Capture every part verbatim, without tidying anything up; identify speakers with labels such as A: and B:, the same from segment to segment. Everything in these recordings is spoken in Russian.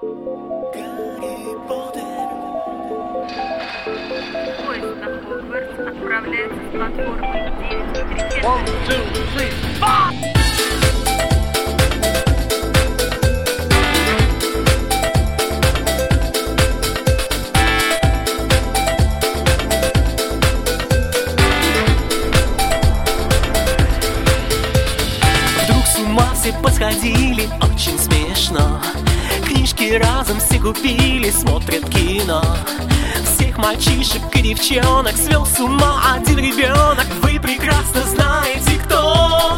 A: Поезд на Хогвартс отправляется с платформы девять три.
B: One, two, three, four!
C: Все посходили, очень смешно. Книжки разом все купили, смотрят кино. Всех мальчишек и девчонок свел с ума один ребенок. Вы прекрасно знаете, кто.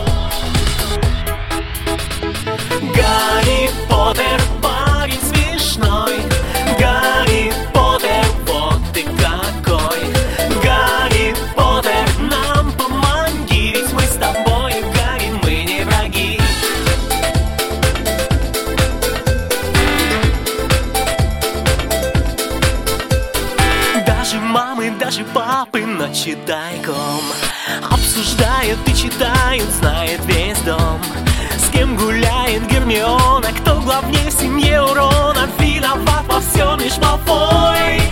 C: Гарри Поттер, парень смешной. Гарри Поттер, вот ты какой. Гарри Поттер, нам помоги, ведь мы с тобой, Гарри, мы не враги. Даже мамы, даже папы ночью тайком обсуждают и читают, знает весь дом. С кем гуляет Гермиона, кто главнее в семье у Рона. Виноват во всем лишь Малфой.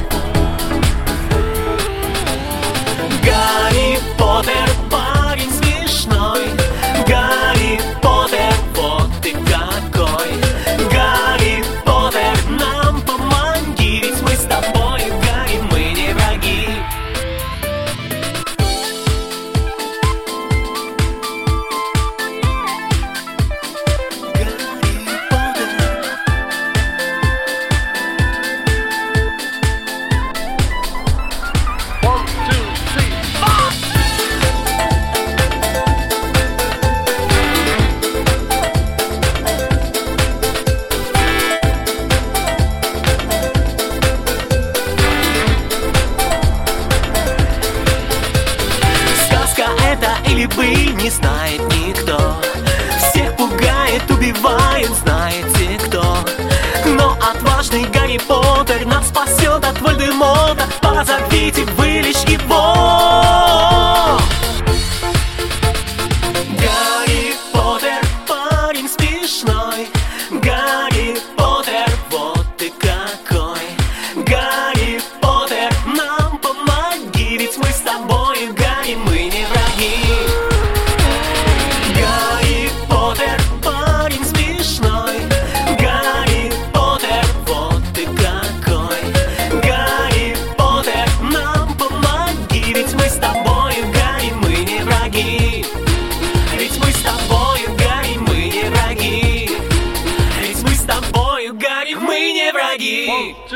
C: Гарри Поттер, парень смешной. Гарри Поттер, вот ты какой. Гарри Поттер, нам помоги, ведь мы с тобой, Гарри, мы не враги.
B: One, two, three, four!
C: Сказка это или быль, не знает никто. Всех пугает, убивает, знаете кто. Но отважный Гарри Поттер нас спасет от Вольдеморта. Позовите вы лишь его. Гарри Поттер, парень смешной. Гарри Поттер, вот ты какой. Гарри Поттер, нам помоги, ведь мы с тобой, Гарри, мы не враги. Гарри Поттер, парень смешной. Гарри Поттер, вот ты какой. Гарри Поттер, нам помоги, ведь мы с тобой, Гарри, мы не враги. Ведь мы с тобой, Гарри, мы не враги. Ведь мы с тобой, Гарри, мы не враги.